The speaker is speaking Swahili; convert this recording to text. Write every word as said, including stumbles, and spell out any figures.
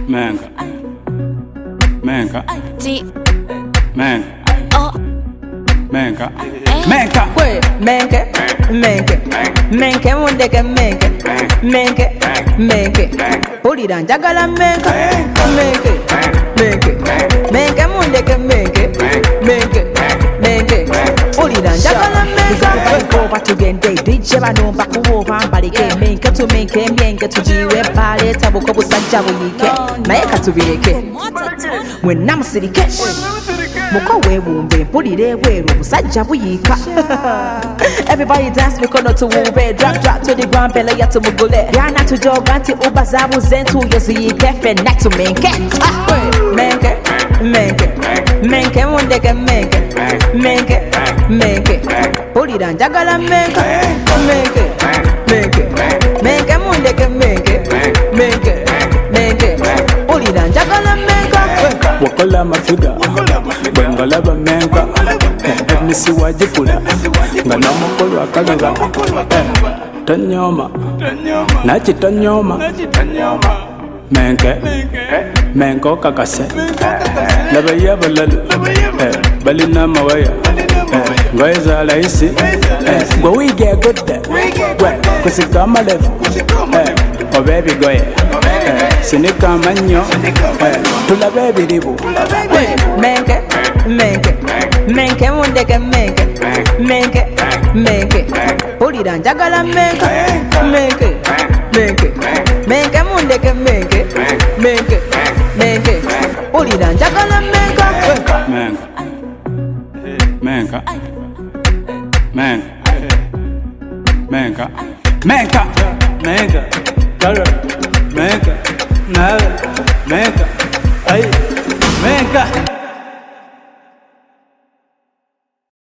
Menga, menga, T menga, O menga, menga. Wait, menke, menke, menke mundeke menke, menke, menke. Pulira njagala menke, menke, menke, menke mundeke menke, menke, menke. Pulira njagala menke. Go batugende D J bano bakuba mbalike menke tu menke menke tujiwe pale tabuko busajja buyike naye katubireke mwe namusirike muko wewumbe mpulira ebweru obusajja buyika. Everybody dance mikono tuwumbe, drop drop to the ground belly ya tumugule byana tujoga nti ubazabuze ntuyo ziyike fenna tumenke. Menke, menke, menke mundeke menke, menke, menke. Pulira njagala menke, menke, menke, menke mundeke menke, menke, menke. Pulira njagala menke. Wakola mafiga, bengalaba menga. Emisi wajipula, ngana mukolo akalaga. Tanyoma, nachi tanyoma. Menke, menko kakase. Nabaya balalu, balina mawaya. Ngoeza laisi, go we get good there. Kusika malefu, oh baby go yeah. Sinika manyo, tula baby dibu. Menke, menke, menke mundeke menke, menke, menke. Pulira njagala menke, menke, menke, menke mundeke menke, menke, menke. Pulira njagala menke. Menga, menga, menga, menga, menga, menga, menga, menga, menga, ay, menga.